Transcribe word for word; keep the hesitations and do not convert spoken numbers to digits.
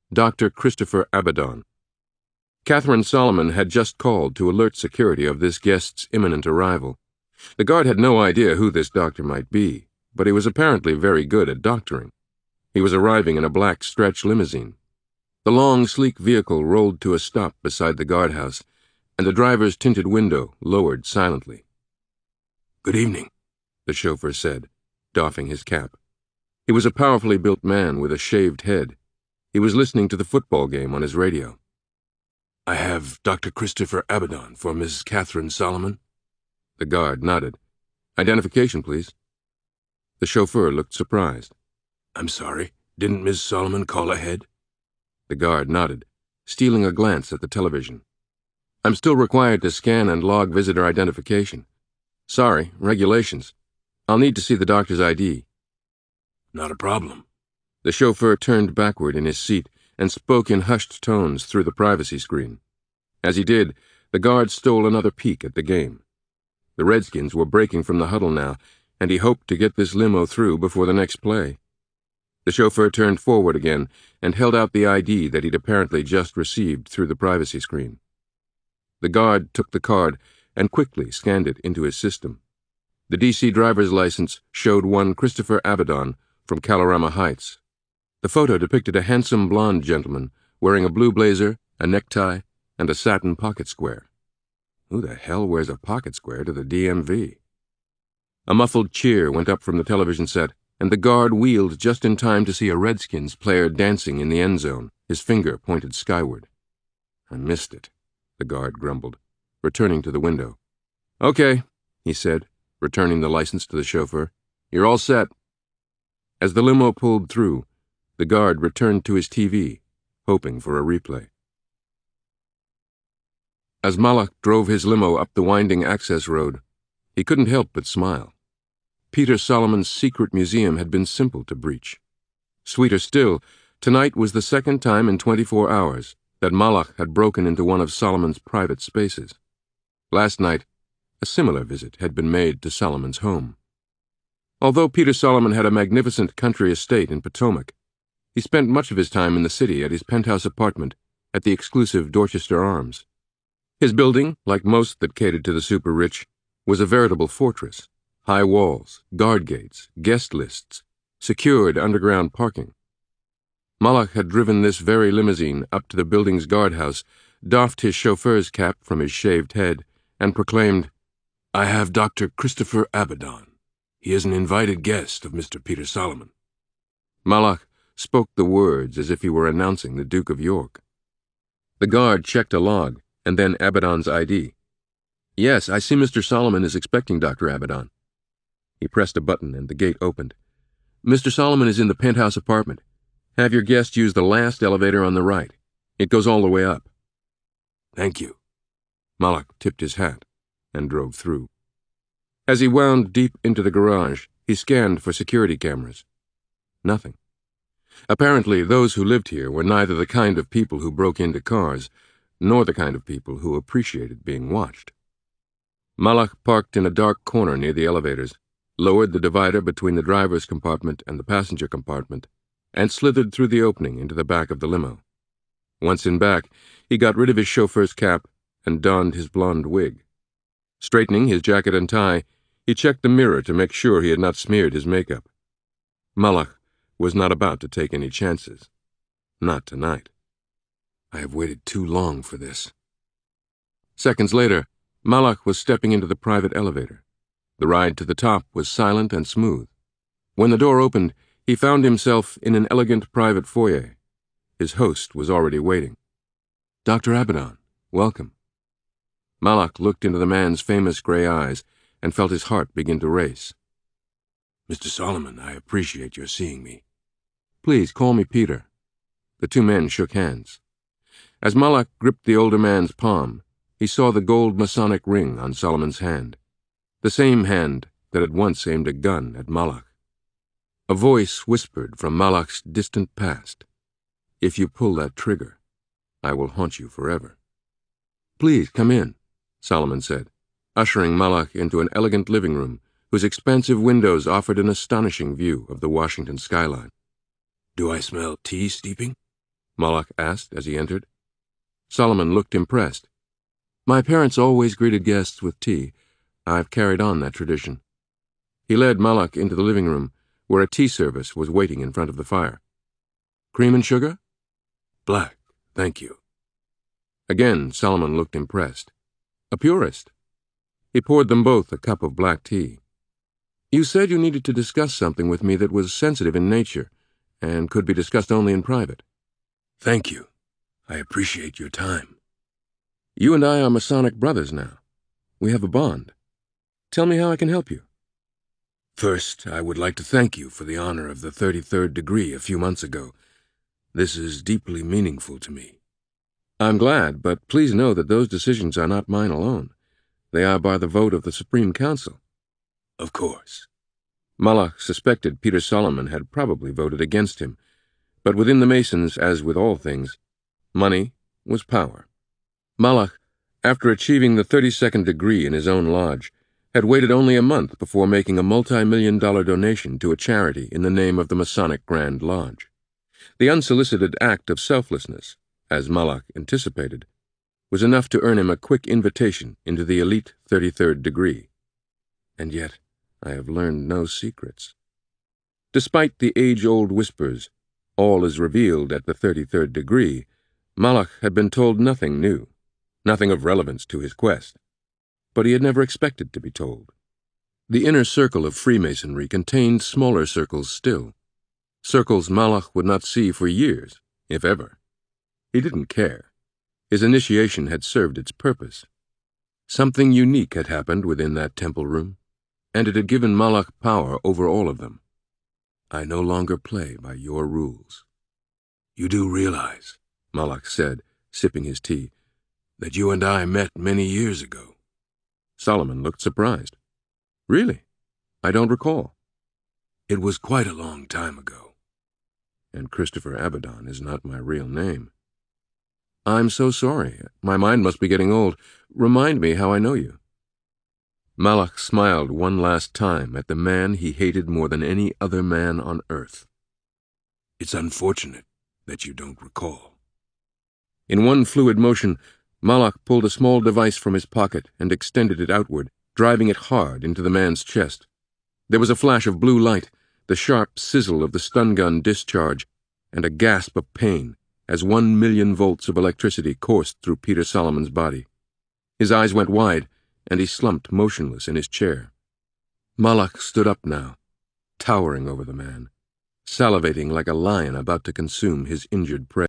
Doctor Christopher Abaddon. Catherine Solomon had just called to alert security of this guest's imminent arrival. The guard had no idea who this doctor might be, but he was apparently very good at doctoring. He was arriving in a black stretch limousine. The long, sleek vehicle rolled to a stop beside the guardhouse, and the driver's tinted window lowered silently. "Good evening," the chauffeur said, doffing his cap. He was a powerfully built man with a shaved head. He was listening to the football game on his radio. "I have Doctor Christopher Abaddon for Missus Catherine Solomon." The guard nodded. "Identification, please." The chauffeur looked surprised. "I'm sorry, didn't Miss Solomon call ahead?" The guard nodded, stealing a glance at the television. "I'm still required to scan and log visitor identification. Sorry, regulations. I'll need to see the doctor's I D." "Not a problem." The chauffeur turned backward in his seat and spoke in hushed tones through the privacy screen. As he did, the guard stole another peek at the game. The Redskins were breaking from the huddle now, and he hoped to get this limo through before the next play. The chauffeur turned forward again and held out the I D that he'd apparently just received through the privacy screen. The guard took the card and quickly scanned it into his system. The D C driver's license showed one Christopher Abaddon from Kalorama Heights. The photo depicted a handsome blond gentleman wearing a blue blazer, a necktie, and a satin pocket square. Who the hell wears a pocket square to the D M V? A muffled cheer went up from the television set, and the guard wheeled just in time to see a Redskins player dancing in the end zone, his finger pointed skyward. "I missed it," the guard grumbled, returning to the window. "Okay," he said, returning the license to the chauffeur. "You're all set." As the limo pulled through, the guard returned to his T V, hoping for a replay. As Malak drove his limo up the winding access road, he couldn't help but smile. Peter Solomon's secret museum had been simple to breach. Sweeter still, tonight was the second time in twenty-four hours that Malak had broken into one of Solomon's private spaces. Last night, a similar visit had been made to Solomon's home. Although Peter Solomon had a magnificent country estate in Potomac, he spent much of his time in the city at his penthouse apartment at the exclusive Dorchester Arms. His building, like most that catered to the super-rich, was a veritable fortress. High walls, guard gates, guest lists, secured underground parking. Malak had driven this very limousine up to the building's guardhouse, doffed his chauffeur's cap from his shaved head, and proclaimed, "I have Doctor Christopher Abaddon. He is an invited guest of Mister Peter Solomon." Malak spoke the words as if he were announcing the Duke of York. The guard checked a log, and then Abaddon's I D. "Yes, I see Mister Solomon is expecting Doctor Abaddon." He pressed a button and the gate opened. "Mister Solomon is in the penthouse apartment. Have your guest use the last elevator on the right. It goes all the way up." "Thank you." Malak tipped his hat and drove through. As he wound deep into the garage, he scanned for security cameras. Nothing. Apparently, those who lived here were neither the kind of people who broke into cars, nor the kind of people who appreciated being watched. Malak parked in a dark corner near the elevators, lowered the divider between the driver's compartment and the passenger compartment, and slithered through the opening into the back of the limo. Once in back, he got rid of his chauffeur's cap and donned his blonde wig. Straightening his jacket and tie, he checked the mirror to make sure he had not smeared his makeup. Malak was not about to take any chances. Not tonight. "I have waited too long for this." Seconds later, Malak was stepping into the private elevator. The ride to the top was silent and smooth. When the door opened, he found himself in an elegant private foyer. His host was already waiting. "Doctor Abaddon, welcome." Malak looked into the man's famous gray eyes and felt his heart begin to race. "Mister Solomon, I appreciate your seeing me." "Please, call me Peter." The two men shook hands. As Malak gripped the older man's palm, he saw the gold Masonic ring on Solomon's hand, the same hand that had once aimed a gun at Malak. A voice whispered from Malak's distant past, "If you pull that trigger, I will haunt you forever." "Please, come in," Solomon said, ushering Malak into an elegant living room whose expansive windows offered an astonishing view of the Washington skyline. "Do I smell tea steeping?" Malak asked as he entered. Solomon looked impressed. My parents always greeted guests with tea. I've carried on that tradition. He led Malak into the living room, where a tea service was waiting in front of the fire. Cream and sugar? Black, thank you. Again, Solomon looked impressed. A purist. He poured them both a cup of black tea. You said you needed to discuss something with me that was sensitive in nature and could be discussed only in private. Thank you. I appreciate your time. You and I are Masonic brothers now. We have a bond. Tell me how I can help you. First, I would like to thank you for the honor of the thirty-third degree a few months ago. This is deeply meaningful to me. I'm glad, but please know that those decisions are not mine alone. They are by the vote of the Supreme Council. Of course. Malak suspected Peter Solomon had probably voted against him, but within the Masons, as with all things, money was power. Malak, after achieving the thirty-second degree in his own lodge, had waited only a month before making a multi-million dollar donation to a charity in the name of the Masonic Grand Lodge. The unsolicited act of selflessness, as Malak anticipated, was enough to earn him a quick invitation into the elite thirty-third degree. And yet, I have learned no secrets. Despite the age-old whispers, all is revealed at the thirty-third degree, Malak had been told nothing new, nothing of relevance to his quest. But he had never expected to be told. The inner circle of Freemasonry contained smaller circles still, circles Malak would not see for years, if ever. He didn't care. His initiation had served its purpose. Something unique had happened within that temple room, and it had given Malak power over all of them. I no longer play by your rules. You do realize, Malak said, sipping his tea, that you and I met many years ago. Solomon looked surprised. Really? I don't recall. It was quite a long time ago. And Christopher Abaddon is not my real name. I'm so sorry. My mind must be getting old. Remind me how I know you. Malak smiled one last time at the man he hated more than any other man on earth. It's unfortunate that you don't recall. In one fluid motion, Malak pulled a small device from his pocket and extended it outward, driving it hard into the man's chest. There was a flash of blue light, the sharp sizzle of the stun gun discharge, and a gasp of pain as one million volts of electricity coursed through Peter Solomon's body. His eyes went wide, and he slumped motionless in his chair. Malak stood up now, towering over the man, salivating like a lion about to consume his injured prey.